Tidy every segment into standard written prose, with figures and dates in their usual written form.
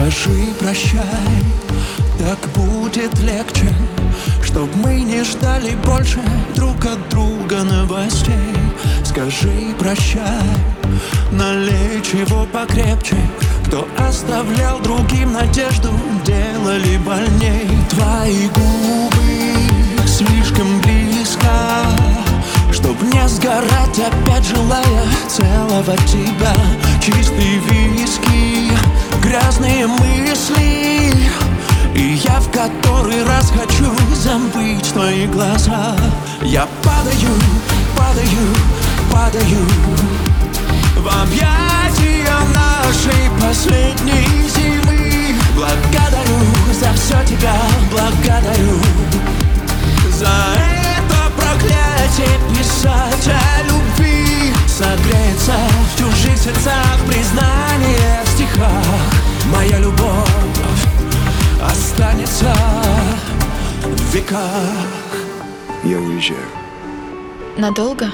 Скажи прощай, так будет легче, чтоб мы не ждали больше друг от друга новостей. Скажи прощай, налей чего покрепче. Кто оставлял другим надежду, делали больней. Твои губы слишком близко, чтоб не сгорать, опять желая целовать тебя. Чистые виски, грязные мысли, и я в который раз хочу забыть твои глаза. Я падаю, падаю, падаю в объятия нашей последней зимы. Благодарю за все тебя, благодарю за это проклятие писать о любви. Согреется в чужих сердцах признание в стихах. Моя любовь останется в веках. Я уезжаю. Надолго?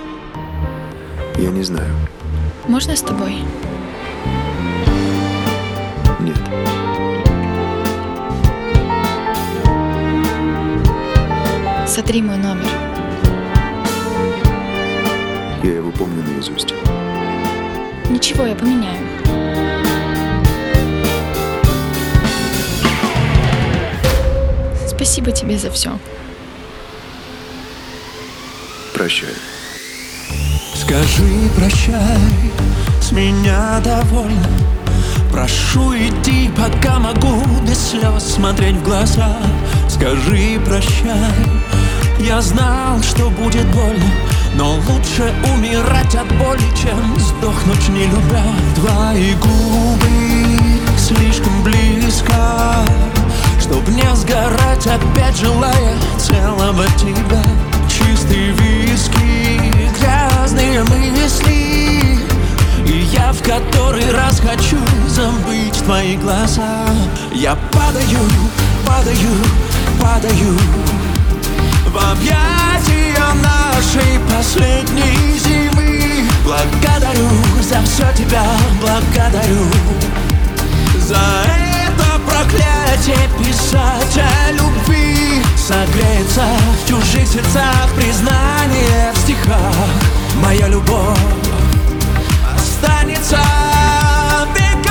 Я не знаю. Можно с тобой? Нет. Сотри мой номер. Я его помню наизусть. Ничего, я поменяю. Спасибо тебе за все. Прощай. Скажи прощай, с меня довольно. Прошу, иди, пока могу без слез смотреть в глаза. Скажи прощай, я знал, что будет больно, но лучше умирать от боли, чем сдохнуть не любя. Твои губы слишком близко, чтоб не сгорать, опять желая целовать тебя. Чистые виски, грязные мысли, и я в который раз хочу забыть твои глаза. Я падаю, падаю, падаю в объятия нашей последней зимы. Благодарю за все тебя, благодарю за это проклятие писать о любви. Согреется в чужих сердцах признание в стихах. Моя любовь останется в веках.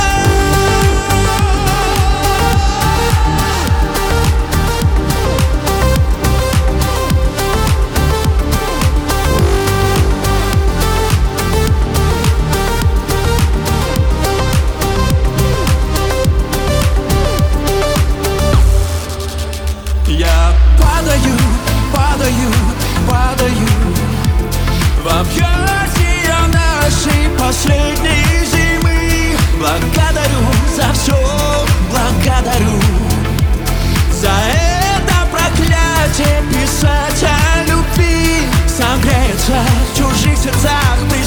Я падаю, падаю, падаю в объятия нашей последней зимы. Благодарю за все, благодарю за это проклятие писать о любви. Согреется в чужих сердцах